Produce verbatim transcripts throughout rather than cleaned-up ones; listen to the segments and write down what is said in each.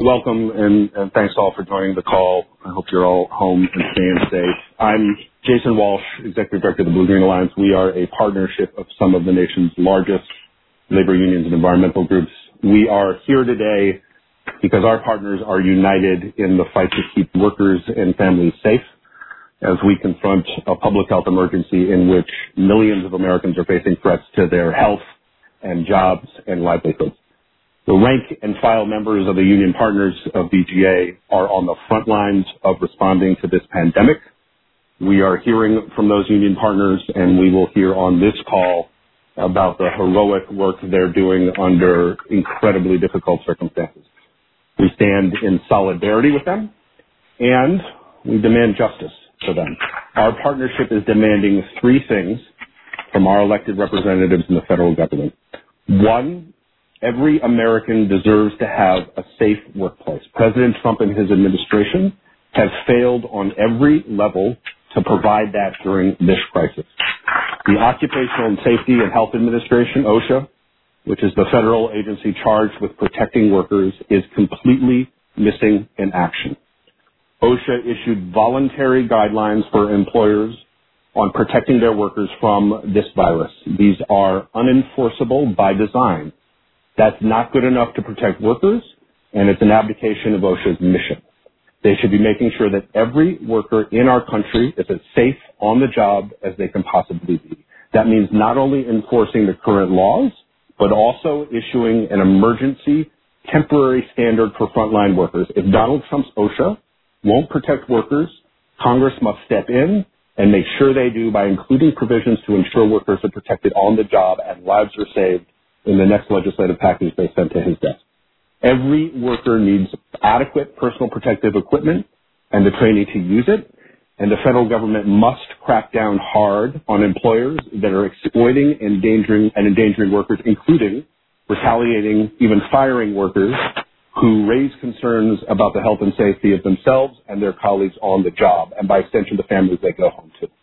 Welcome, and, and thanks all for joining the call. I hope you're all home and staying safe. I'm Jason Walsh, Executive Director of the Blue Green Alliance. We are a partnership of some of the nation's largest labor unions and environmental groups. We are here today because our partners are united in the fight to keep workers and families safe as we confront a public health emergency in which millions of Americans are facing threats to their health and jobs and livelihoods. The rank and file members of the union partners of B G A are on the front lines of responding to this pandemic. We are hearing from those union partners, and we will hear on this call about the heroic work they're doing under incredibly difficult circumstances. We stand in solidarity with them, and we demand justice for them. Our partnership is demanding three things from our elected representatives in the federal government. One, every American deserves to have a safe workplace. President Trump and his administration have failed on every level to provide that during this crisis. The Occupational and Safety and Health Administration, OSHA, which is the federal agency charged with protecting workers, is completely missing in action. OSHA issued voluntary guidelines for employers on protecting their workers from this virus. These are unenforceable by design. That's not good enough to protect workers, and it's an abdication of OSHA's mission. They should be making sure that every worker in our country is as safe on the job as they can possibly be. That means not only enforcing the current laws, but also issuing an emergency temporary standard for frontline workers. If Donald Trump's OSHA won't protect workers, Congress must step in and make sure they do by including provisions to ensure workers are protected on the job and lives are saved in the next legislative package they sent to his desk. Every worker needs adequate personal protective equipment and the training to use it, and the federal government must crack down hard on employers that are exploiting, endangering, and endangering workers, including retaliating, even firing workers who raise concerns about the health and safety of themselves and their colleagues on the job, and by extension, the families they go home to.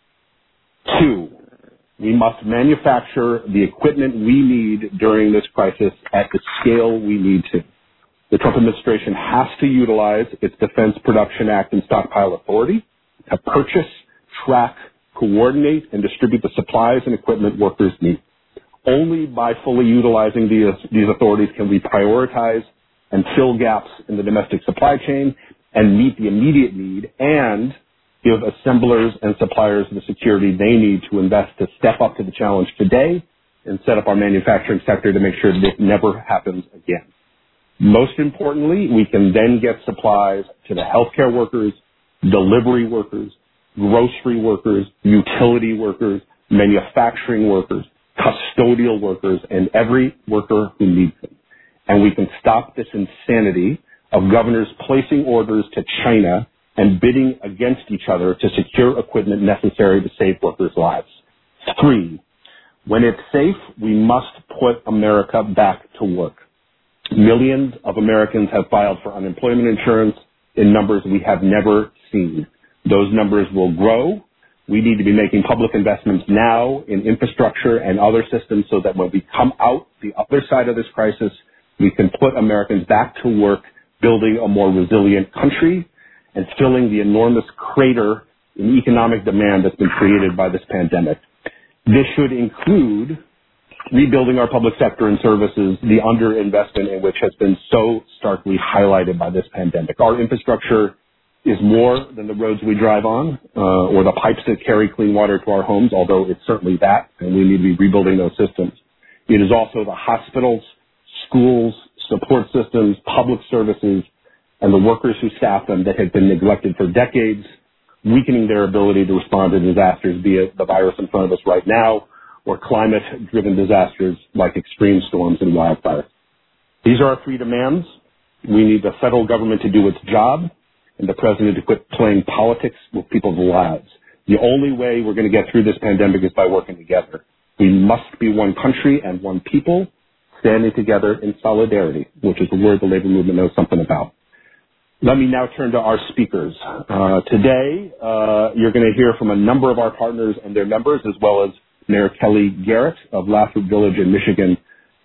Two, we must manufacture the equipment we need during this crisis at the scale we need to. The Trump administration has to utilize its Defense Production Act and stockpile authority to purchase, track, coordinate, and distribute the supplies and equipment workers need. Only by fully utilizing these, these authorities can we prioritize and fill gaps in the domestic supply chain and meet the immediate need and give assemblers and suppliers the security they need to invest to step up to the challenge today and set up our manufacturing sector to make sure that it never happens again. Most importantly, we can then get supplies to the healthcare workers, delivery workers, grocery workers, utility workers, manufacturing workers, custodial workers, and every worker who needs them. And we can stop this insanity of governors placing orders to China and bidding against each other to secure equipment necessary to save workers' lives. Three, when it's safe, we must put America back to work. Millions of Americans have filed for unemployment insurance in numbers we have never seen. Those numbers will grow. We need to be making public investments now in infrastructure and other systems so that when we come out the other side of this crisis, we can put Americans back to work building a more resilient country and filling the enormous crater in economic demand that's been created by this pandemic. This should include rebuilding our public sector and services, the underinvestment in which has been so starkly highlighted by this pandemic. Our infrastructure is more than the roads we drive on uh, or the pipes that carry clean water to our homes, although it's certainly that, and we need to be rebuilding those systems. It is also the hospitals, schools, support systems, public services, and the workers who staff them that have been neglected for decades, weakening their ability to respond to disasters, be it the virus in front of us right now or climate-driven disasters like extreme storms and wildfires. These are our three demands. We need the federal government to do its job and the president to quit playing politics with people's lives. The only way we're going to get through this pandemic is by working together. We must be one country and one people standing together in solidarity, which is a word the labor movement knows something about. Let me now turn to our speakers. Uh, today, uh, you're going to hear from a number of our partners and their members, as well as Mayor Kelly Garrett of Lathrop Village in Michigan.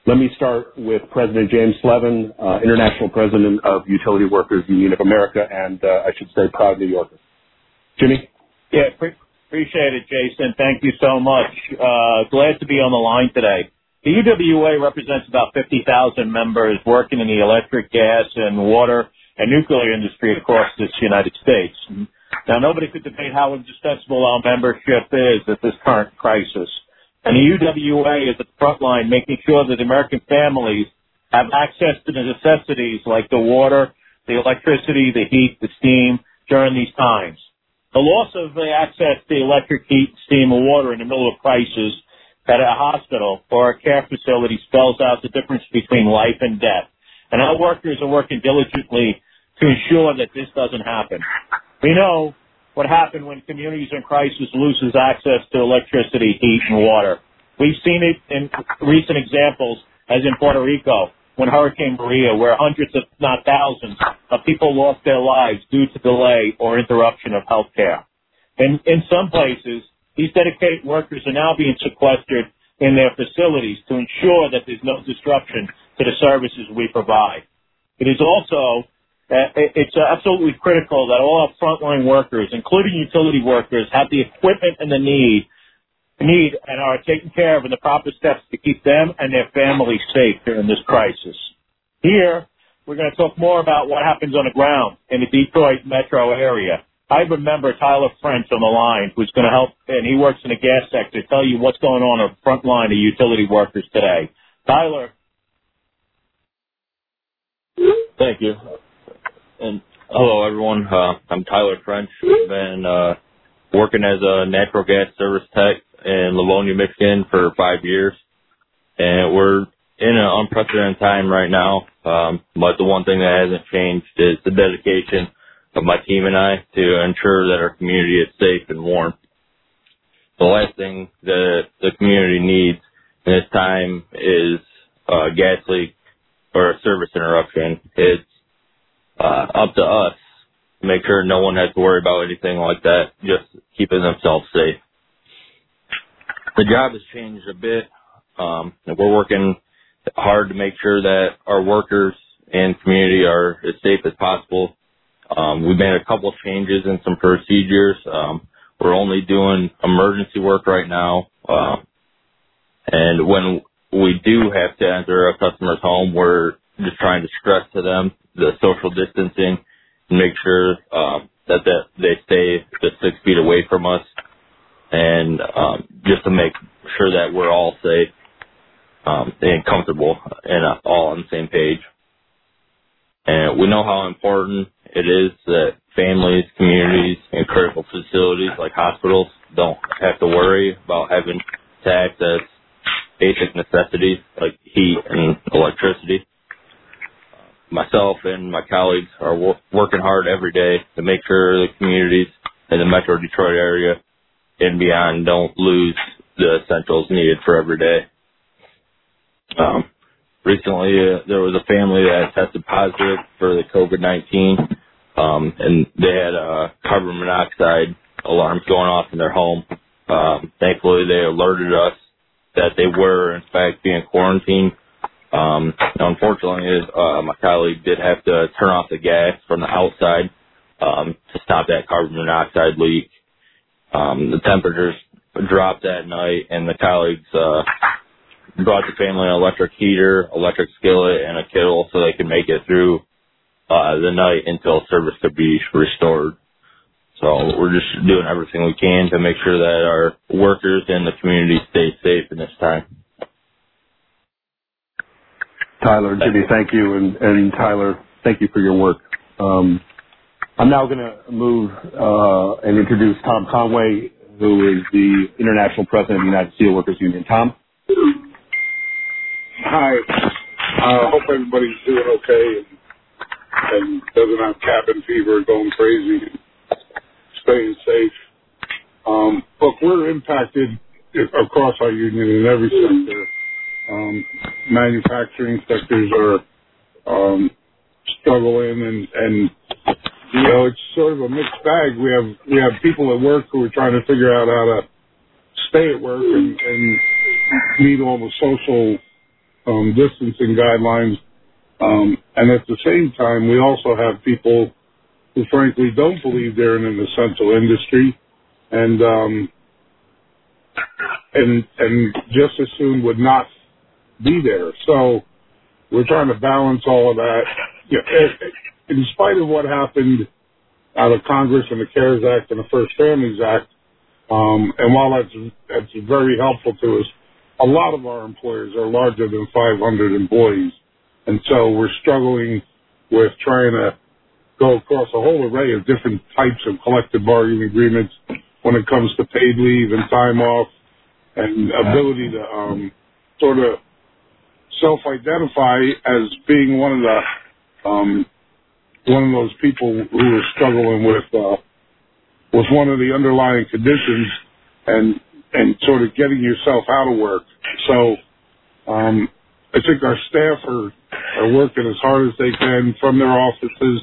Let me start with President James Slevin, uh, International President of Utility Workers Union of America, and uh, I should say proud New Yorker. Jimmy? Yeah, pre- appreciate it, Jason. Thank you so much. Uh, glad to be on the line today. The U W A represents about fifty thousand members working in the electric, gas, and water and nuclear industry across this United States. Now, nobody could debate how indispensable our membership is at this current crisis. And the U W A is at the front line, making sure that American families have access to the necessities like the water, the electricity, the heat, the steam during these times. The loss of the access to electric, heat, steam, and water in the middle of crisis at a hospital or a care facility spells out the difference between life and death. And our workers are working diligently to ensure that this doesn't happen. We know what happened when communities in crisis loses access to electricity, heat, and water. We've seen it in recent examples, as in Puerto Rico, when Hurricane Maria, where hundreds, if not thousands, of people lost their lives due to delay or interruption of health care. And in some places, these dedicated workers are now being sequestered in their facilities to ensure that there's no disruption to the services we provide. It is also Uh, it's absolutely critical that all our frontline workers, including utility workers, have the equipment and the need, need and are taken care of in the proper steps to keep them and their families safe during this crisis. Here, we're going to talk more about what happens on the ground in the Detroit metro area. I remember Tyler French on the line, who's going to help, and he works in the gas sector, tell you what's going on on the front line of utility workers today. Tyler. Thank you. And hello, everyone. Uh, I'm Tyler French. I've been uh, working as a natural gas service tech in Livonia, Michigan for five years. And we're in an unprecedented time right now. Um, but the one thing that hasn't changed is the dedication of my team and I to ensure that our community is safe and warm. The last thing that the community needs in this time is a gas leak or a service interruption. It's Uh, up to us to make sure no one has to worry about anything like that, just keeping themselves safe. The job has changed a bit. Um, and we're working hard to make sure that our workers and community are as safe as possible. Um, we've made a couple of changes in some procedures. Um, we're only doing emergency work right now. Uh, and when we do have to enter a customer's home, we're just trying to stress to them the social distancing and make sure um, that, that they stay the six feet away from us, and um, just to make sure that we're all safe um, and comfortable and uh, all on the same page. And we know how important it is that families, communities, and critical facilities like hospitals don't have to worry about having to access basic necessities like heat and electricity. Myself and my colleagues are wor- working hard every day to make sure the communities in the Metro Detroit area and beyond don't lose the essentials needed for every day. Um, recently, uh, there was a family that tested positive for the COVID nineteen, um, and they had uh, carbon monoxide alarms going off in their home. Um, thankfully, they alerted us that they were, in fact, being quarantined. Um, unfortunately, uh, my colleague did have to turn off the gas from the outside um, to stop that carbon monoxide leak. Um, the temperatures dropped that night, and the colleagues uh, brought the family an electric heater, electric skillet, and a kettle so they could make it through uh, the night until service could be restored. So we're just doing everything we can to make sure that our workers and the community stay safe in this time. Tyler, Jimmy, thank you, and, and Tyler, thank you for your work. Um, I'm now going to move uh, and introduce Tom Conway, who is the International President of the United Steelworkers Union. Tom? Hi. I uh, hope everybody's doing okay and, and doesn't have cabin fever going crazy and staying safe. Um, look, we're impacted across our union in every sector. Um, manufacturing sectors are um, struggling, and, and you know it's sort of a mixed bag. We have we have people at work who are trying to figure out how to stay at work and, and meet all the social um, distancing guidelines. Um, and at the same time, we also have people who frankly don't believe they're in an essential industry and, um, and, and just as soon would not be there. So we're trying to balance all of that. You know, in spite of what happened out of Congress and the CARES Act and the First Families Act, um, and while that's, that's very helpful to us, a lot of our employers are larger than five hundred employees. And so we're struggling with trying to go across a whole array of different types of collective bargaining agreements when it comes to paid leave and time off and ability to um, sort of self-identify as being one of the um, one of those people who are struggling with uh, with one of the underlying conditions and and sort of getting yourself out of work. So um, I think our staff are, are working as hard as they can from their offices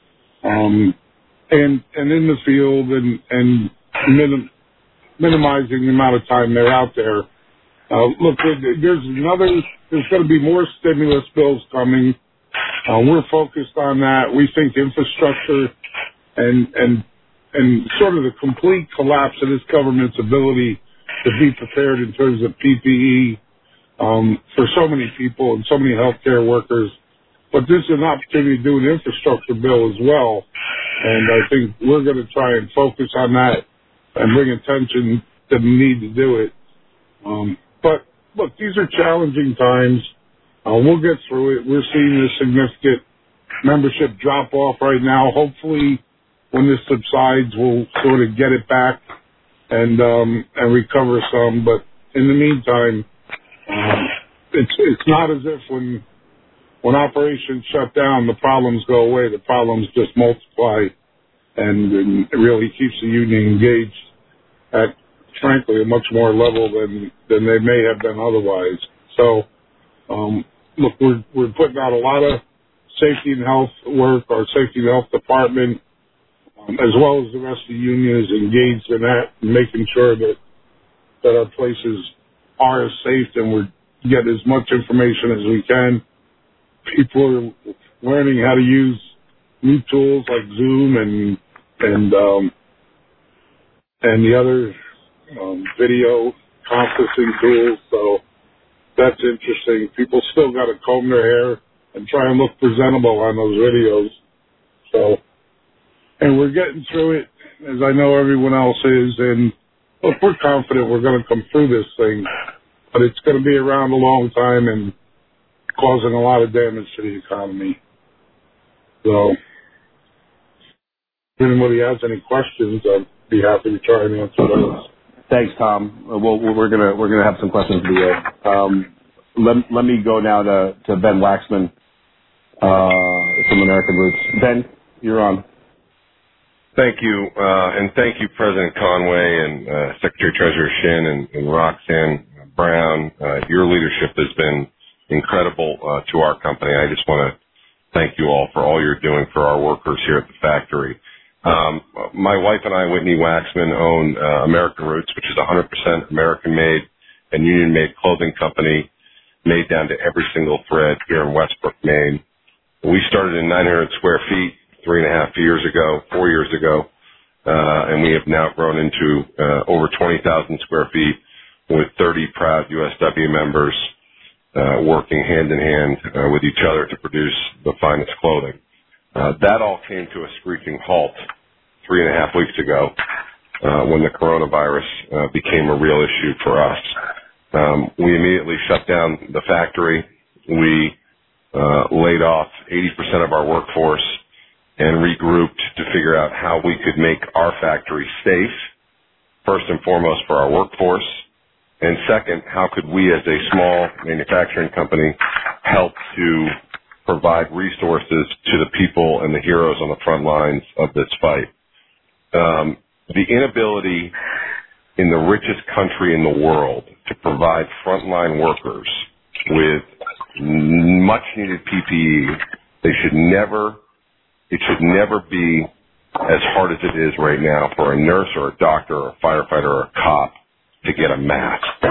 um, and and in the field and, and minim, minimizing the amount of time they're out there. Uh, look, there's another, there's going to be more stimulus bills coming. Uh, we're focused on that. We think infrastructure and, and, and sort of the complete collapse of this government's ability to be prepared in terms of P P E, um, for so many people and so many healthcare workers. But this is an opportunity to do an infrastructure bill as well. And I think we're going to try and focus on that and bring attention to the need to do it. Um, But, look, these are challenging times. Uh, we'll get through it. We're seeing a significant membership drop off right now. Hopefully, when this subsides, we'll sort of get it back and um, and recover some. But in the meantime, um, it's it's not as if when when operations shut down, the problems go away. The problems just multiply, and, and it really keeps the union engaged at, frankly, a much more level than, than they may have been otherwise. So, um, look, we're, we're putting out a lot of safety and health work. Our safety and health department, um, as well as the rest of the union, is engaged in that and making sure that, that our places are as safe and we get as much information as we can. People are learning how to use new tools like Zoom and, and, um, and the other Um, video conferencing tools, so that's interesting. People still got to comb their hair and try and look presentable on those videos. So, and we're getting through it, as I know everyone else is, and look, we're confident we're going to come through this thing, but it's going to be around a long time and causing a lot of damage to the economy. So, if anybody has any questions, I'd be happy to try and answer those. Thanks, Tom. Well, we're gonna we're gonna have some questions for you. Um, let let me go now to, to Ben Waxman uh, from American Roots. Ben, you're on. Thank you, uh, and thank you, President Conway and uh, Secretary Treasurer Shin and, and Roxanne Brown. Uh, your leadership has been incredible uh, to our company. I just want to thank you all for all you're doing for our workers here at the factory. Um, my wife and I, Whitney Waxman, own uh, American Roots, which is a one hundred percent American-made and union-made clothing company made down to every single thread here in Westbrook, Maine. We started in nine hundred square feet three and a half years ago, four years ago, uh, and we have now grown into uh, over twenty thousand square feet with thirty proud U S W members uh, working hand-in-hand uh, with each other to produce the finest clothing. Uh, that all came to a screeching halt three and a half weeks ago uh, when the coronavirus uh, became a real issue for us. Um, we immediately shut down the factory. We uh, laid off eighty percent of our workforce and regrouped to figure out how we could make our factory safe, first and foremost for our workforce, and second, how could we as a small manufacturing company help to provide resources to the people and the heroes on the front lines of this fight. Um, the inability in the richest country in the world to provide frontline workers with much-needed P P E, they should never, it should never be as hard as it is right now for a nurse or a doctor or a firefighter or a cop to get a mask.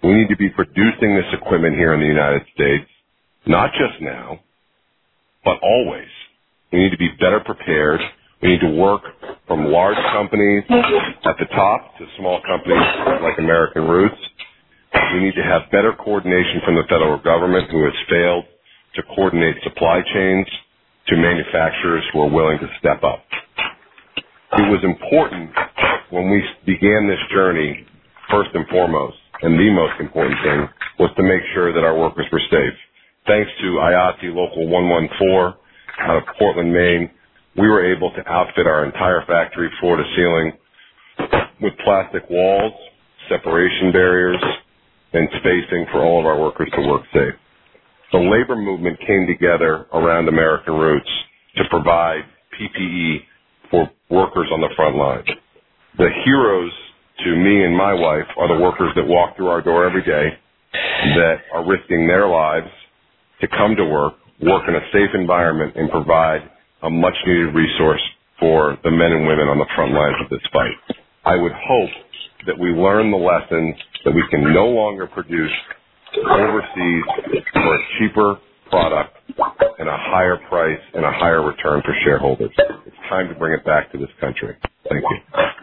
We need to be producing this equipment here in the United States, not just now, but always. We need to be better prepared. We need to work from large companies at the top to small companies like American Roots. We need to have better coordination from the federal government, who has failed to coordinate supply chains, to manufacturers who are willing to step up. It was important when we began this journey, first and foremost, and the most important thing, was to make sure that our workers were safe. Thanks to I A T I Local one one four out of Portland, Maine, we were able to outfit our entire factory floor to ceiling with plastic walls, separation barriers, and spacing for all of our workers to work safe. The labor movement came together around American Roots to provide P P E for workers on the front line. The heroes to me and my wife are the workers that walk through our door every day, that are risking their lives to come to work, work in a safe environment, and provide a much-needed resource for the men and women on the front lines of this fight. I would hope that we learn the lessons that we can no longer produce overseas for a cheaper product and a higher price and a higher return for shareholders. It's time to bring it back to this country. Thank you.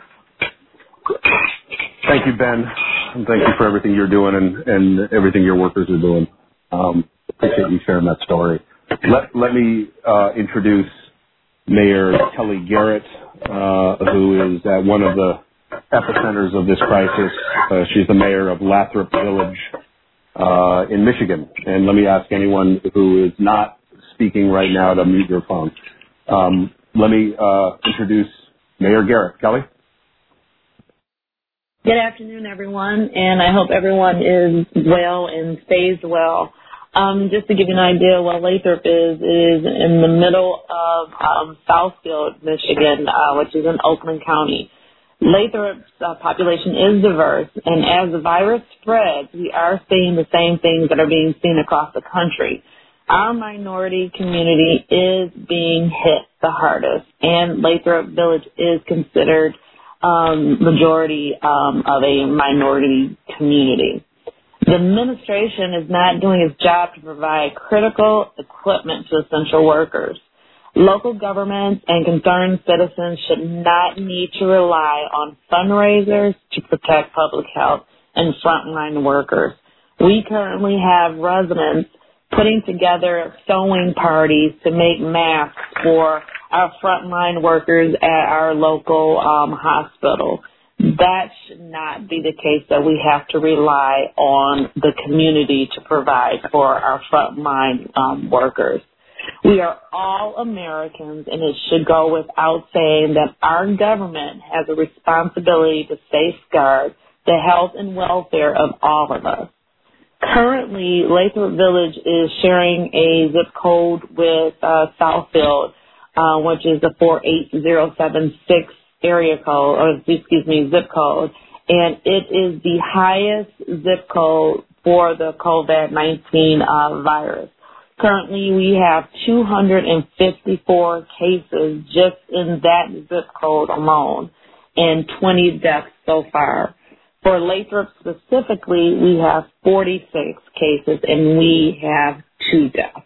Thank you, Ben, and thank you for everything you're doing and, and everything your workers are doing. Um, appreciate you sharing that story. Let, let me uh, introduce Mayor Kelly Garrett, uh, who is at one of the epicenters of this crisis. Uh, she's the mayor of Lathrop Village uh, in Michigan. And let me ask anyone who is not speaking right now to mute your phone. Um, let me uh, introduce Mayor Garrett. Kelly? Good afternoon, everyone, and I hope everyone is well and stays well. Um, just to give you an idea, what Lathrop is, is in the middle of um, Southfield, Michigan, uh, which is in Oakland County. Lathrop's uh, population is diverse, and as the virus spreads, we are seeing the same things that are being seen across the country. Our minority community is being hit the hardest, and Lathrop Village is considered um, majority um, of a minority community. The administration is not doing its job to provide critical equipment to essential workers. Local governments and concerned citizens should not need to rely on fundraisers to protect public health and frontline workers. We currently have residents putting together sewing parties to make masks for our frontline workers at our local um, hospital. That should not be the case, that we have to rely on the community to provide for our frontline um, workers. We are all Americans, and it should go without saying that our government has a responsibility to safeguard the health and welfare of all of us. Currently, Lathrop Village is sharing a zip code with uh, Southfield, uh, which is the four eight zero seven six area code, or excuse me, zip code, and it is the highest zip code for the COVID nineteen uh, virus. Currently, we have two hundred fifty-four cases just in that zip code alone, and twenty deaths so far. For Lathrop specifically, we have forty-six cases, and we have two deaths.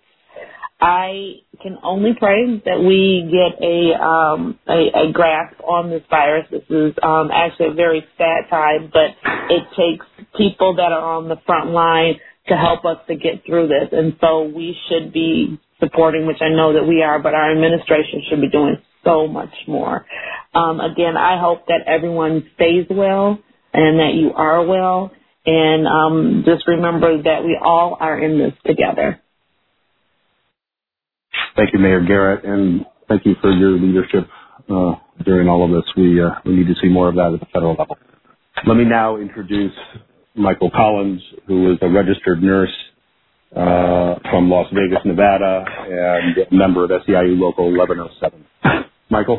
I can only pray that we get a, um, a, a grasp on this virus. This is um, actually a very sad time, but it takes people that are on the front line to help us to get through this. And so we should be supporting, which I know that we are, but our administration should be doing so much more. Um, again, I hope that everyone stays well and that you are well. And um, just remember that we all are in this together. Thank you, Mayor Garrett, and thank you for your leadership uh, during all of this. We uh, we need to see more of that at the federal level. Let me now introduce Michael Collins, who is a registered nurse uh, from Las Vegas, Nevada, and a member of S E I U Local eleven oh seven. Michael?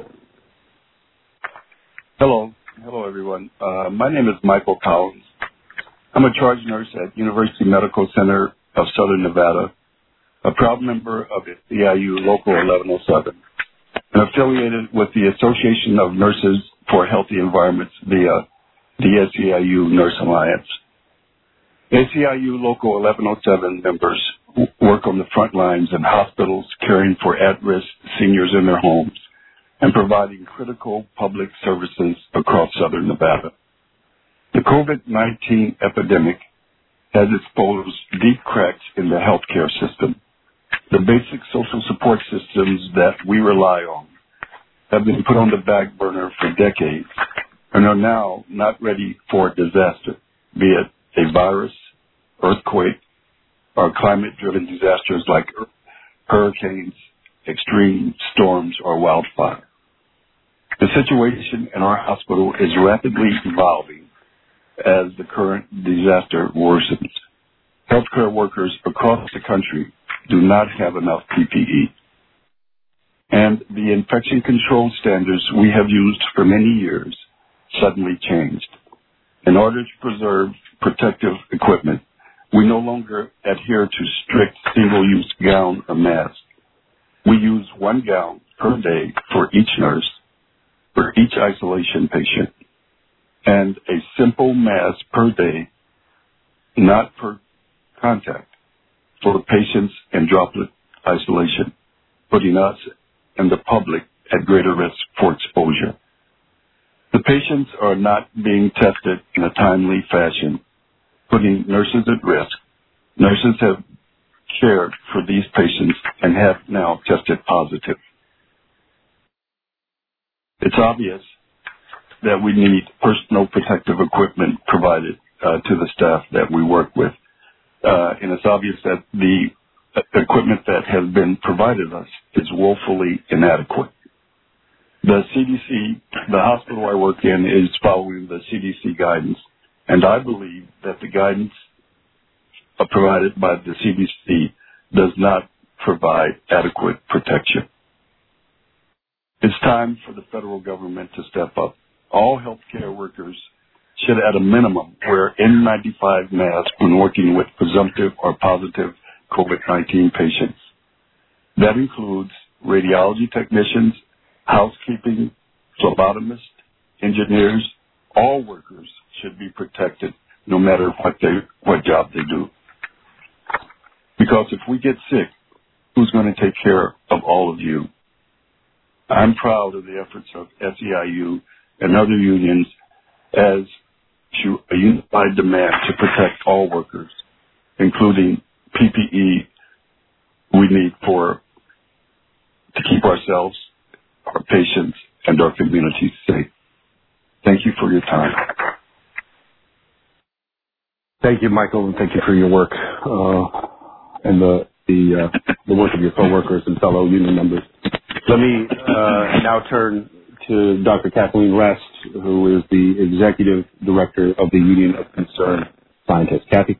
Hello. Hello, everyone. Uh, my name is Michael Collins. I'm a charge nurse at University Medical Center of Southern Nevada, a proud member of S E I U Local eleven oh seven, and affiliated with the Association of Nurses for Healthy Environments via the S E I U Nurse Alliance. A C I U Local eleven oh seven members work on the front lines in hospitals, caring for at-risk seniors in their homes and providing critical public services across southern Nevada. The COVID nineteen epidemic has exposed deep cracks in the healthcare system. The basic social support systems that we rely on have been put on the back burner for decades and are now not ready for a disaster, be it a virus, earthquake, or climate-driven disasters like hurricanes, extreme storms, or wildfire. The situation in our hospital is rapidly evolving as the current disaster worsens. Healthcare workers across the country do not have enough P P E. And the infection control standards we have used for many years suddenly changed. In order to preserve protective equipment, we no longer adhere to strict single-use gown or mask. We use one gown per day for each nurse, for each isolation patient, and a simple mask per day, not per contact, for patients in droplet isolation, putting us and the public at greater risk for exposure. The patients are not being tested in a timely fashion, putting nurses at risk. Nurses have cared for these patients and have now tested positive. It's obvious that we need personal protective equipment provided uh, to the staff that we work with. Uh, and it's obvious that the equipment that has been provided us is woefully inadequate. The C D C, the hospital I work in, is following the C D C guidance, and I believe that the guidance uh, provided by the C D C does not provide adequate protection. It's time for the federal government to step up. All healthcare workers should, at a minimum, wear N ninety-five masks when working with presumptive or positive COVID nineteen patients. That includes radiology technicians, housekeeping, phlebotomists, engineers. All workers should be protected no matter what they, what job they do. Because if we get sick, who's going to take care of all of you? I'm proud of the efforts of S E I U and other unions as to a unified demand to protect all workers, including P P E we need for to keep ourselves, our patients, and our communities safe. Thank you for your time. Thank you, Michael, and thank you for your work uh, and the the, uh, the work of your coworkers and fellow union members. Let me uh, now turn to Doctor Kathleen Rest, who is the Executive Director of the Union of Concerned Scientists. Kathy?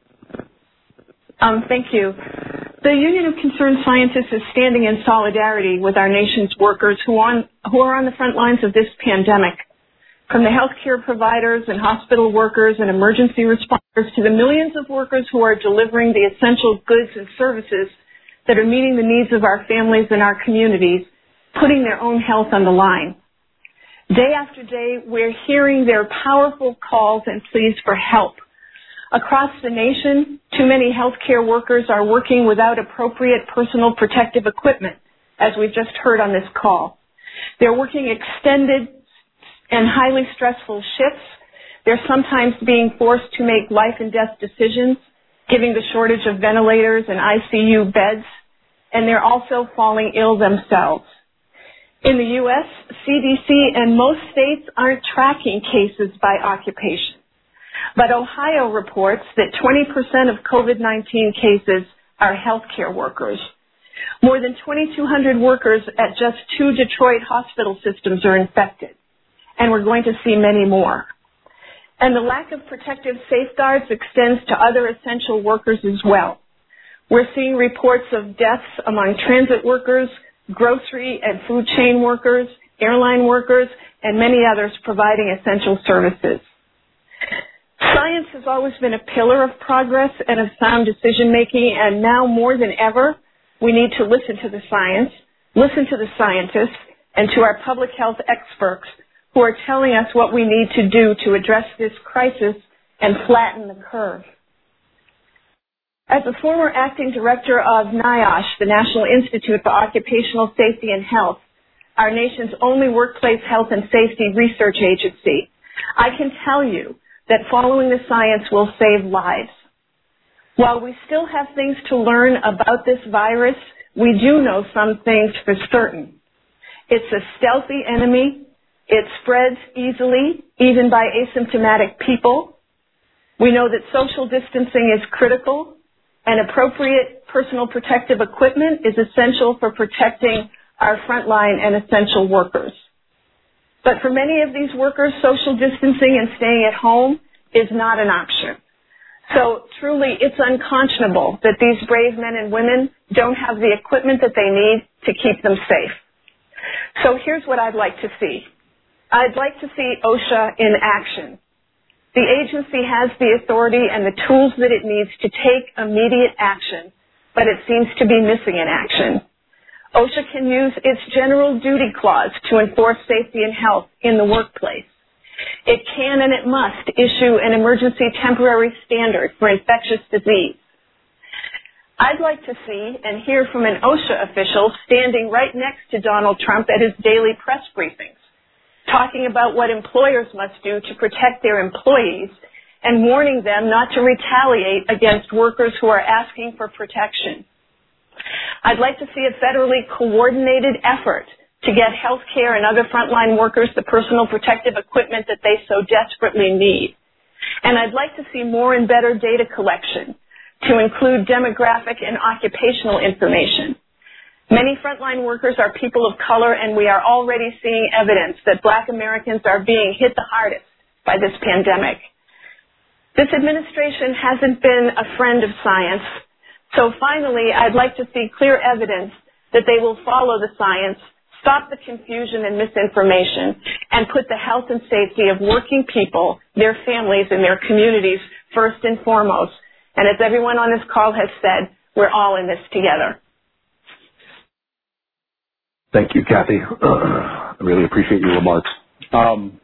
Um, thank you. The Union of Concerned Scientists is standing in solidarity with our nation's workers who, on, who are on the front lines of this pandemic. From the healthcare providers and hospital workers and emergency responders to the millions of workers who are delivering the essential goods and services that are meeting the needs of our families and our communities, putting their own health on the line. Day after day, we're hearing their powerful calls and pleas for help. Across the nation, too many healthcare workers are working without appropriate personal protective equipment, as we've just heard on this call. They're working extended and highly stressful shifts. They're sometimes being forced to make life and death decisions, given the shortage of ventilators and I C U beds, and they're also falling ill themselves. In the U S, C D C and most states aren't tracking cases by occupation. But Ohio reports that twenty percent of COVID nineteen cases are healthcare workers. More than twenty-two hundred workers at just two Detroit hospital systems are infected, and we're going to see many more. And the lack of protective safeguards extends to other essential workers as well. We're seeing reports of deaths among transit workers, grocery and food chain workers, airline workers, and many others providing essential services. Science has always been a pillar of progress and of sound decision-making, and now more than ever, we need to listen to the science, listen to the scientists, and to our public health experts who are telling us what we need to do to address this crisis and flatten the curve. As a former acting director of NIOSH, the National Institute for Occupational Safety and Health, our nation's only workplace health and safety research agency, I can tell you that following the science will save lives. While we still have things to learn about this virus, we do know some things for certain. It's a stealthy enemy. It spreads easily, even by asymptomatic people. We know that social distancing is critical, and appropriate personal protective equipment is essential for protecting our frontline and essential workers. But for many of these workers, social distancing and staying at home is not an option. So truly, it's unconscionable that these brave men and women don't have the equipment that they need to keep them safe. So here's what I'd like to see. I'd like to see OSHA in action. The agency has the authority and the tools that it needs to take immediate action, but it seems to be missing in action. OSHA can use its general duty clause to enforce safety and health in the workplace. It can and it must issue an emergency temporary standard for infectious disease. I'd like to see and hear from an OSHA official standing right next to Donald Trump at his daily press briefings, talking about what employers must do to protect their employees and warning them not to retaliate against workers who are asking for protection. I'd like to see a federally coordinated effort to get health care and other frontline workers the personal protective equipment that they so desperately need. And I'd like to see more and better data collection to include demographic and occupational information. Many frontline workers are people of color, and we are already seeing evidence that Black Americans are being hit the hardest by this pandemic. This administration hasn't been a friend of science, so finally, I'd like to see clear evidence that they will follow the science, stop the confusion and misinformation, and put the health and safety of working people, their families, and their communities first and foremost. And as everyone on this call has said, we're all in this together. Thank you, Kathy. I really appreciate your remarks. Um,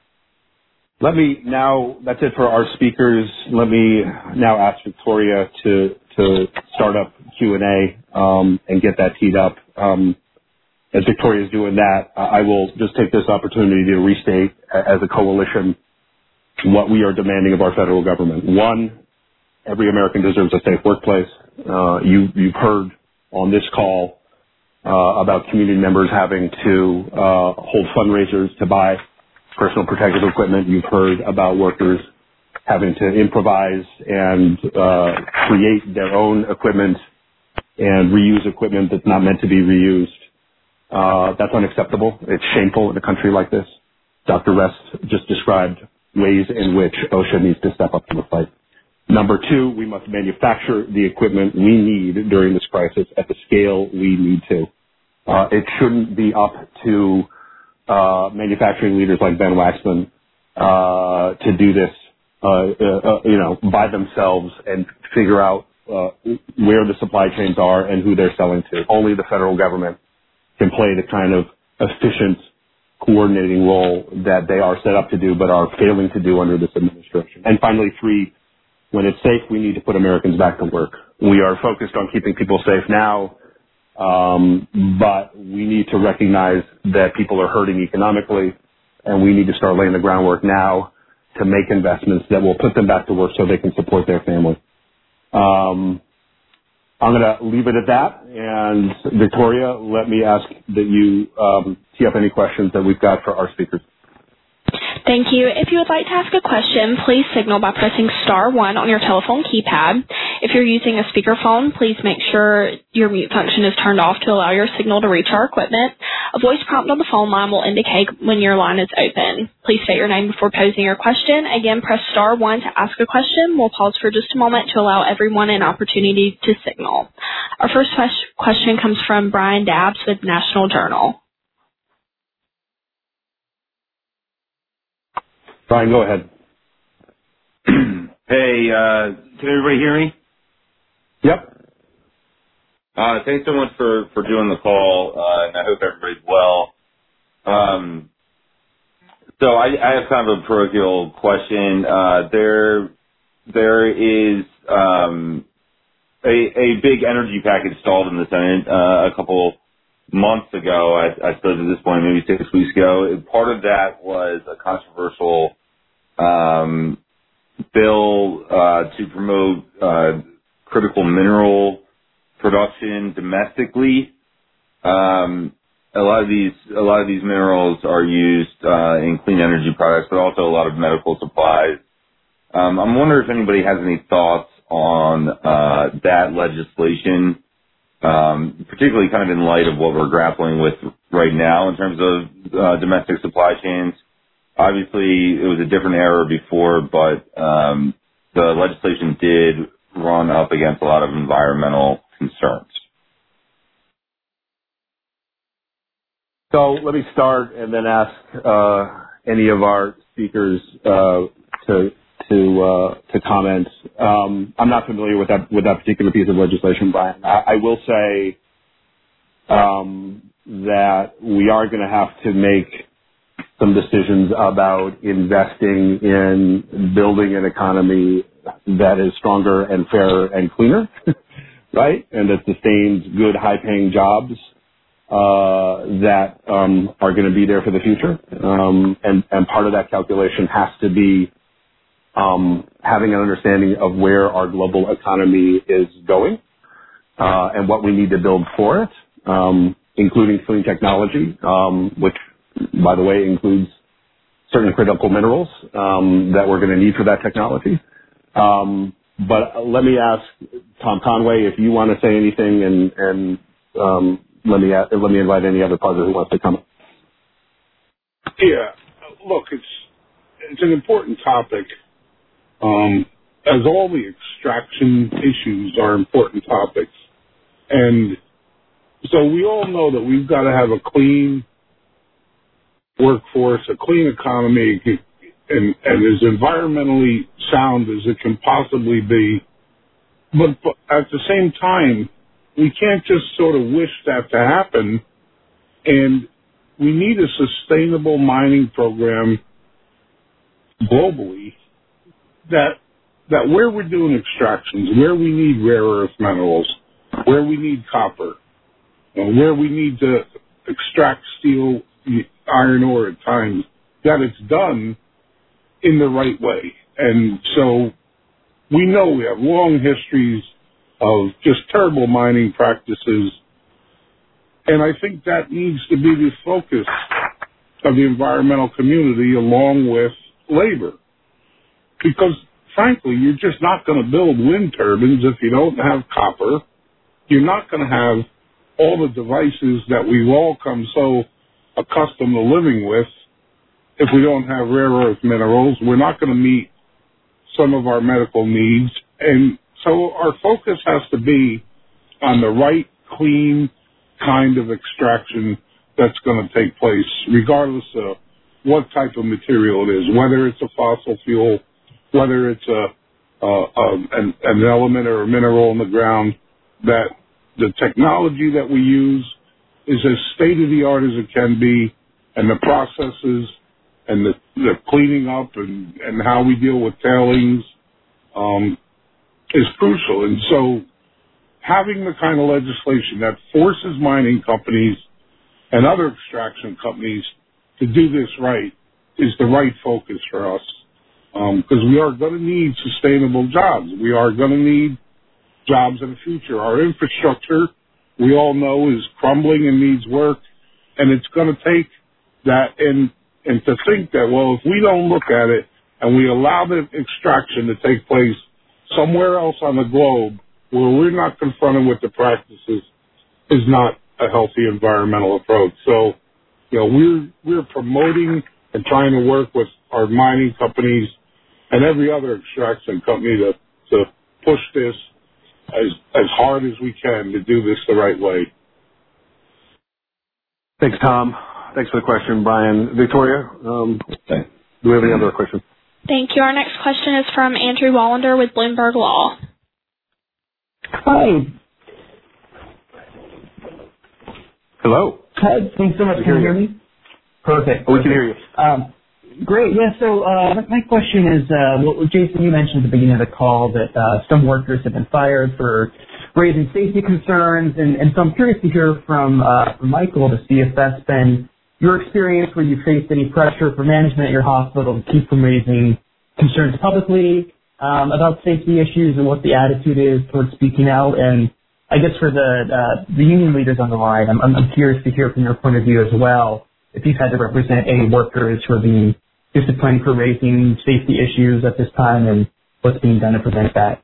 let me now, that's it for our speakers. Let me now ask Victoria to, to start up Q and A um, and get that teed up. Um, as Victoria is doing that, I will just take this opportunity to restate as a coalition what we are demanding of our federal government. One, every American deserves a safe workplace. Uh, you, you've heard on this call Uh, about community members having to uh, hold fundraisers to buy personal protective equipment. You've heard about workers having to improvise and uh, create their own equipment and reuse equipment that's not meant to be reused. Uh, that's unacceptable. It's shameful in a country like this. Doctor Rest just described ways in which OSHA needs to step up to the fight. Number two, we must manufacture the equipment we need during this crisis at the scale we need to. Uh, it shouldn't be up to uh, manufacturing leaders like Ben Waxman uh, to do this, uh, uh, you know, by themselves and figure out uh, where the supply chains are and who they're selling to. Only the federal government can play the kind of efficient coordinating role that they are set up to do but are failing to do under this administration. And finally, three, when it's safe, we need to put Americans back to work. We are focused on keeping people safe now, um, but we need to recognize that people are hurting economically, and we need to start laying the groundwork now to make investments that will put them back to work so they can support their family. Um, I'm going to leave it at that, and Victoria, let me ask that you um, tee up any questions that we've got for our speakers. Thank you. If you would like to ask a question, please signal by pressing star one on your telephone keypad. If you're using a speakerphone, please make sure your mute function is turned off to allow your signal to reach our equipment. A voice prompt on the phone line will indicate when your line is open. Please state your name before posing your question. Again, press star one to ask a question. We'll pause for just a moment to allow everyone an opportunity to signal. Our first question comes from Brian Dabbs with National Journal. Brian, go ahead. Hey, uh, can everybody hear me? Yep. Uh, thanks so much for, for doing the call, uh, and I hope everybody's well. Um, so I, I have kind of a parochial question. Uh, there, there is, um, a, a big energy package stalled in the Senate uh, a couple months ago. I, I suppose at this point, maybe six weeks ago. Part of that was a controversial um, bill uh, to promote uh, critical mineral production domestically. Um, a lot of these a lot of these minerals are used uh, in clean energy products, but also a lot of medical supplies. Um, I'm wondering if anybody has any thoughts on uh, that legislation, um, particularly kind of in light of what we're grappling with right now in terms of uh, domestic supply chains. Obviously, it was a different era before, but um, the legislation did run up against a lot of environmental concerns. So let me start and then ask uh, any of our speakers uh, to to uh, to comment. Um, I'm not familiar with that with that particular piece of legislation, Brian. I, I will say um, that we are going to have to make some decisions about investing in building an economy that is stronger and fairer and cleaner, right? And that sustains good, high-paying jobs uh, that um, are going to be there for the future. Um, and, and part of that calculation has to be um, having an understanding of where our global economy is going uh, and what we need to build for it, um, including clean technology, um, which, by the way, includes certain critical minerals um, that we're going to need for that technology. Um, but let me ask Tom Conway if you want to say anything, and, and um, let me ask, let me invite any other partner who wants to comment. Yeah, look, it's it's an important topic, um, as all the extraction issues are important topics, and so we all know that we've got to have a clean workforce, a clean economy, and, and as environmentally sound as it can possibly be. But, but at the same time, we can't just sort of wish that to happen. And we need a sustainable mining program globally that that where we're doing extractions, where we need rare earth minerals, where we need copper, and where we need to extract steel, iron ore at times, that it's done in the right way. And so we know we have long histories of just terrible mining practices, and I think that needs to be the focus of the environmental community along with labor. Because, frankly, you're just not going to build wind turbines if you don't have copper. You're not going to have all the devices that we've all come so accustomed to living with if we don't have rare earth minerals. We're not going to meet some of our medical needs. And so our focus has to be on the right, clean kind of extraction that's going to take place, regardless of what type of material it is, whether it's a fossil fuel, whether it's a, a, a an, an element or a mineral in the ground, that the technology that we use is as state-of-the-art as it can be, and the processes and the, the cleaning up and, and how we deal with tailings um, is crucial. And so having the kind of legislation that forces mining companies and other extraction companies to do this right is the right focus for us, because um, we are going to need sustainable jobs. We are going to need jobs in the future. Our infrastructure, we all know, is crumbling and needs work, and it's going to take that. And and to think that, well, if we don't look at it and we allow the extraction to take place somewhere else on the globe where we're not confronted with the practices, is not a healthy environmental approach. So, you know, we're we're promoting and trying to work with our mining companies and every other extraction company to to push this as as hard as we can to do this the right way. Thanks, Tom. Thanks for the question, Brian. Victoria, um, do we have any other questions? Thank you. Our next question is from Andrew Wallander with Bloomberg Law. Hi. Hello. Hi. Thanks so much. Can you hear me? Perfect. Oh, we can hear you. Um, great. Yeah. So uh, my question is, uh, well, Jason, you mentioned at the beginning of the call that uh, some workers have been fired for raising safety concerns, and, and so I'm curious to hear from, uh, from Michael to see if that's been your experience where you faced any pressure from management at your hospital to keep from raising concerns publicly um, about safety issues and what the attitude is towards speaking out. And I guess for the uh, the union leaders on the line, I'm, I'm curious to hear from your point of view as well, if you've had to represent any workers who are being disciplined for raising safety issues at this time and what's being done to prevent that.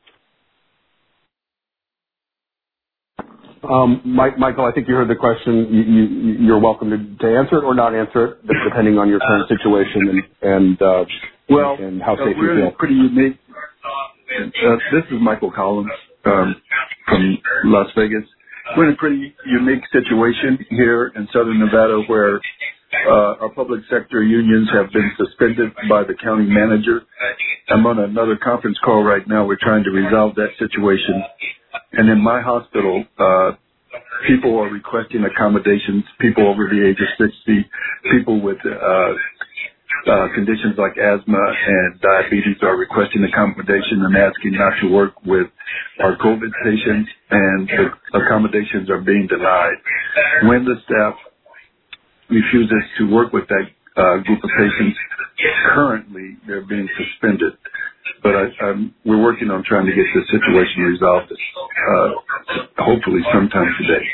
Um, Mike, Michael, I think you heard the question. You, you, you're welcome to, to answer it or not answer it, depending on your current situation and and, uh, well, and how uh, safe we're you in feel. a pretty unique. Uh, this is Michael Collins um, from Las Vegas. We're in a pretty unique situation here in Southern Nevada, where uh, our public sector unions have been suspended by the county manager. I'm on another conference call right now. We're trying to resolve that situation. And in my hospital, uh, people are requesting accommodations, people over the age of sixty, people with uh, uh, conditions like asthma and diabetes are requesting accommodation and asking not to work with our COVID patients, and the accommodations are being denied. When the staff refuses to work with that uh, group of patients, currently they're being suspended. But I, I'm, we're working on trying to get this situation resolved, uh, hopefully sometime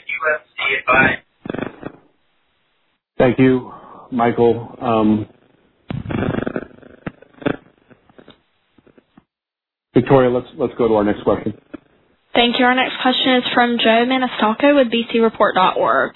today. Thank you, Michael. Um, Victoria, let's let's go to our next question. Thank you. Our next question is from Joe Manistalco with B C report dot org.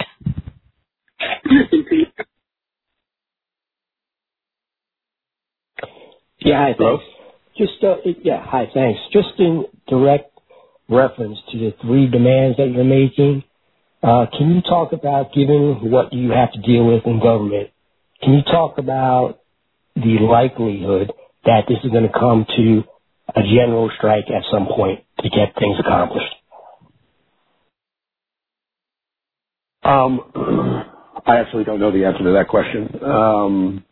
Yeah, hi, thanks. Just, uh, yeah, hi, thanks. Just in direct reference to the three demands that you're making, uh, can you talk about, given what you have to deal with in government, can you talk about the likelihood that this is going to come to a general strike at some point to get things accomplished? Um, I actually don't know the answer to that question. Um,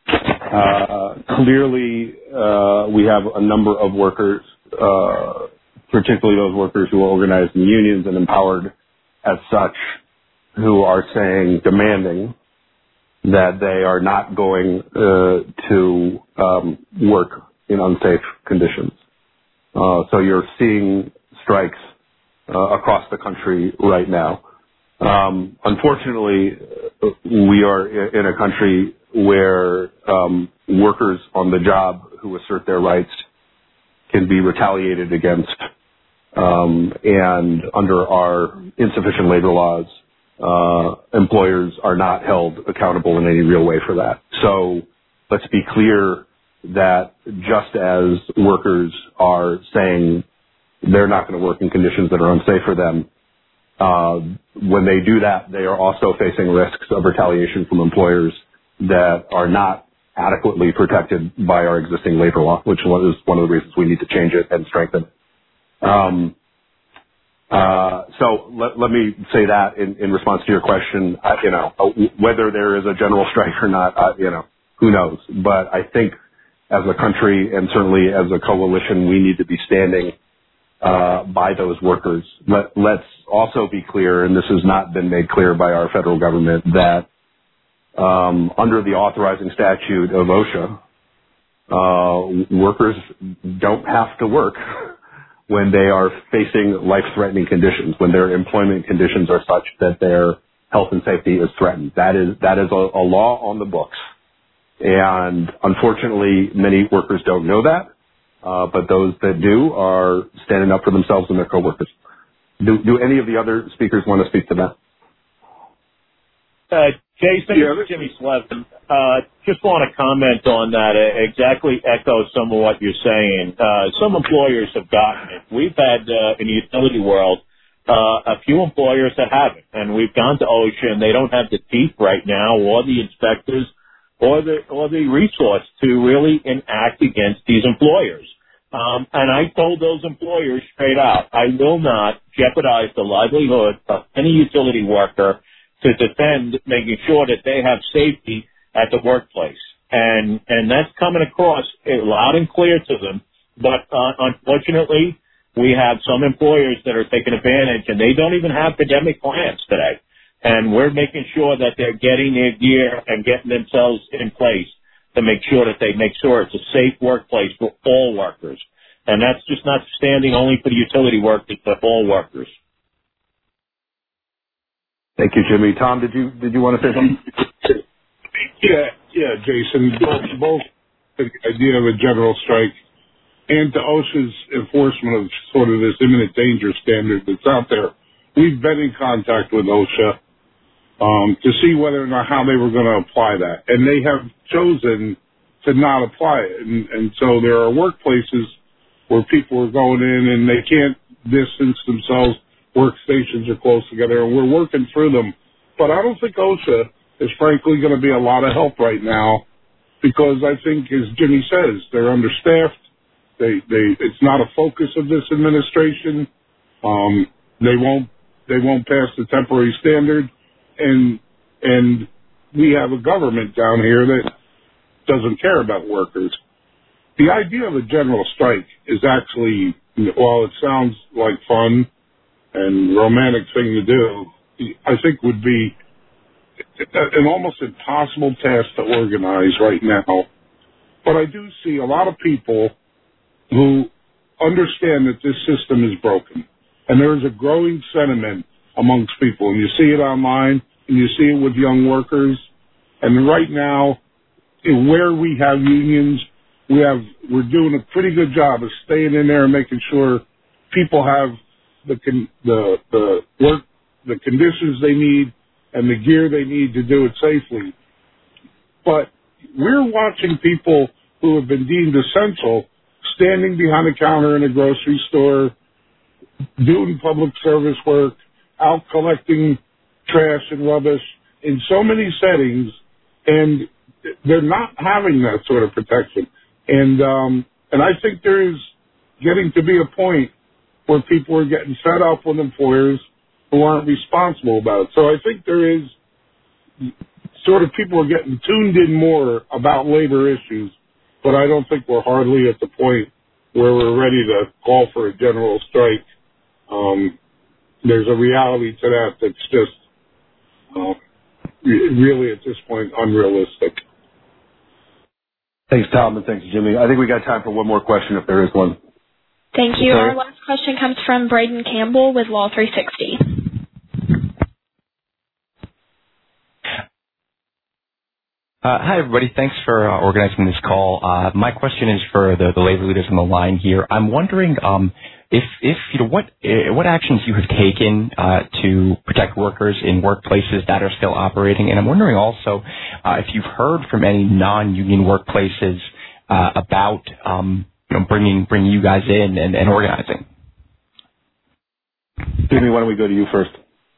Uh, clearly, uh, we have a number of workers, uh, particularly those workers who are organized in unions and empowered as such, who are saying, demanding that they are not going uh, to um, work in unsafe conditions. Uh, so you're seeing strikes uh, across the country right now. Um, unfortunately, we are in a country where um, workers on the job who assert their rights can be retaliated against, um, and under our insufficient labor laws, uh, employers are not held accountable in any real way for that. So let's be clear that just as workers are saying they're not going to work in conditions that are unsafe for them, uh, when they do that, they are also facing risks of retaliation from employers that are not adequately protected by our existing labor law, which is one of the reasons we need to change it and strengthen it. Um, uh, so let, let me say that in, in response to your question, uh, you know, whether there is a general strike or not, uh, you know, who knows? But I think as a country and certainly as a coalition, we need to be standing uh, by those workers. Let, let's also be clear, and this has not been made clear by our federal government, that Um, under the authorizing statute of OSHA, uh, workers don't have to work when they are facing life-threatening conditions, when their employment conditions are such that their health and safety is threatened. That is that is a, a law on the books, and unfortunately, many workers don't know that. Uh, but those that do are standing up for themselves and their coworkers. Do, do any of the other speakers want to speak to that? Uh, Jason, yeah. Jimmy Slevin, uh, just want to comment on that. It exactly echoes some of what you're saying. Uh, some employers have gotten it. We've had, uh, in the utility world, uh, a few employers that haven't. And we've gone to OSHA and they don't have the teeth right now, or the inspectors, or the, or the resource to really enact against these employers. Um, and I told those employers straight out, I will not jeopardize the livelihood of any utility worker to defend making sure that they have safety at the workplace. And, and that's coming across loud and clear to them. But, uh, unfortunately, we have some employers that are taking advantage, and they don't even have pandemic plans today. And we're making sure that they're getting their gear and getting themselves in place to make sure that they make sure it's a safe workplace for all workers. And that's just not standing only for the utility workers, but all workers. Thank you, Jimmy. Tom, did you did you want to say something? Yeah, yeah, Jason. Both, both the idea of a general strike and to OSHA's enforcement of sort of this imminent danger standard that's out there. We've been in contact with OSHA um, to see whether or not how they were going to apply that, and they have chosen to not apply it. And, and so there are workplaces where people are going in and they can't distance themselves. Workstations are close together, and we're working through them. But I don't think OSHA is frankly going to be a lot of help right now because I think, as Jimmy says, they're understaffed. They, they, it's not a focus of this administration. Um, they won't, they won't pass the temporary standard, and and we have a government down here that doesn't care about workers. The idea of a general strike is actually, while it sounds like fun and romantic thing to do, I think would be an almost impossible task to organize right now. But I do see a lot of people who understand that this system is broken. And there is a growing sentiment amongst people. And you see it online, and you see it with young workers. And right now, where we have unions, we have, we're doing a pretty good job of staying in there and making sure people have the con, the the work, the conditions they need and the gear they need to do it safely. But we're watching people who have been deemed essential standing behind a counter in a grocery store, doing public service work, out collecting trash and rubbish in so many settings, and they're not having that sort of protection. And um, and I think there is getting to be a point where people are getting fed up with employers who aren't responsible about it. So I think there is sort of people are getting tuned in more about labor issues, but I don't think we're hardly at the point where we're ready to call for a general strike. Um, there's a reality to that that's just uh, really at this point unrealistic. Thanks, Tom, and thanks, Jimmy. I think we got time for one more question if there is one. Thank you. Our last question comes from Braden Campbell with Law three sixty. Uh, hi, everybody. Thanks for uh, organizing this call. Uh, my question is for the, the labor leaders on the line here. I'm wondering um, if, if you know, what uh, what actions you have taken uh, to protect workers in workplaces that are still operating, and I'm wondering also uh, if you've heard from any non-union workplaces uh, about um, you know, bringing bringing you guys in and, and organizing. Jimmy, why don't we go to you first?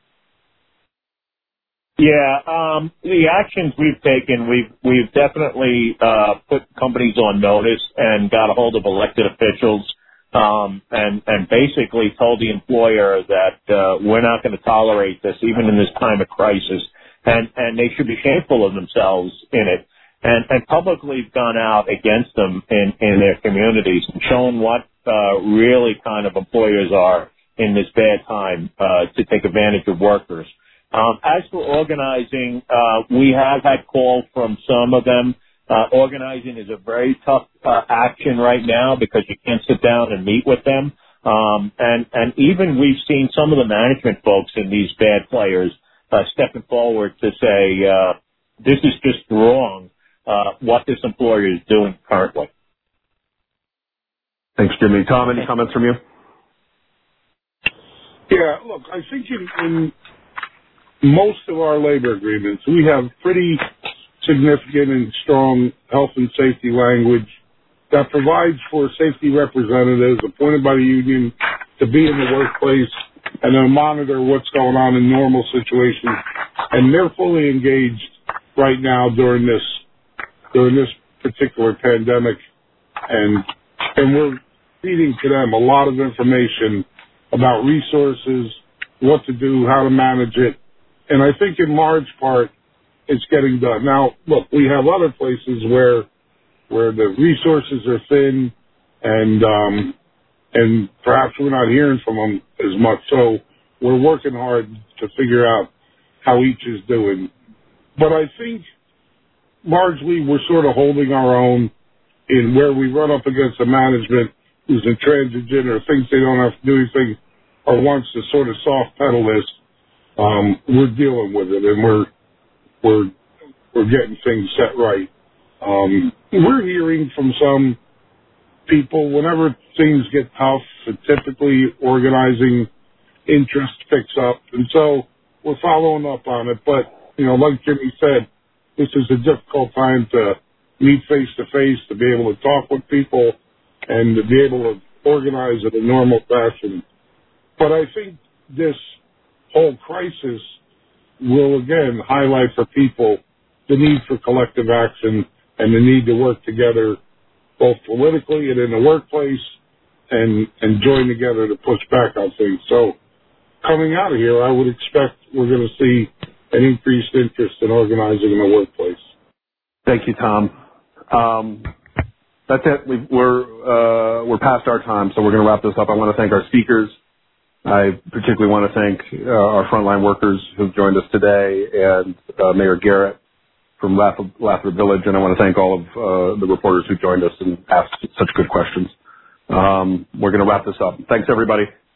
Yeah, um, the actions we've taken, we've we've definitely uh, put companies on notice and got a hold of elected officials, um, and and basically told the employer that uh, we're not going to tolerate this, even in this time of crisis, and and they should be shameful of themselves in it, and and publicly gone out against them in in their communities and shown what uh, really kind of employers are in this bad time uh, to take advantage of workers. Um, as for organizing, uh, we have had calls from some of them. Uh, organizing is a very tough uh, action right now because you can't sit down and meet with them. Um, and, and even we've seen some of the management folks in these bad players uh, stepping forward to say, uh, this is just wrong, uh, what this employer is doing currently. Thanks, Jimmy. Tom, any comments from you? Yeah, look, I think in, in most of our labor agreements, we have pretty significant and strong health and safety language that provides for safety representatives appointed by the union to be in the workplace and to monitor what's going on in normal situations. And they're fully engaged right now during this during this particular pandemic, and and we're feeding to them a lot of information about resources, what to do, how to manage it. And I think in large part, it's getting done. Now, look, we have other places where where the resources are thin, and um, and perhaps we're not hearing from them as much. So we're working hard to figure out how each is doing. But I think largely we're sort of holding our own in where we run up against a management who's intransigent or thinks they don't have to do anything or wants to sort of soft pedal this. Um, we're dealing with it, and we're we're we're getting things set right. Um, we're hearing from some people whenever things get tough, typically organizing interest picks up, and so we're following up on it. But you know, like Jimmy said, this is a difficult time to meet face to face, to be able to talk with people, and to be able to organize in a normal fashion. But I think this whole crisis will again highlight for people the need for collective action and the need to work together both politically and in the workplace and, and join together to push back on things. So coming out of here, I would expect we're going to see an increased interest in organizing in the workplace. Thank you, Tom. Um, that's it. We've, we're uh, we're past our time, so we're going to wrap this up. I want to thank our speakers. I particularly want to thank uh, our frontline workers who've joined us today, and uh, Mayor Garrett from Lathrop Village, and I want to thank all of uh, the reporters who joined us and asked such good questions. Um, we're going to wrap this up. Thanks, everybody.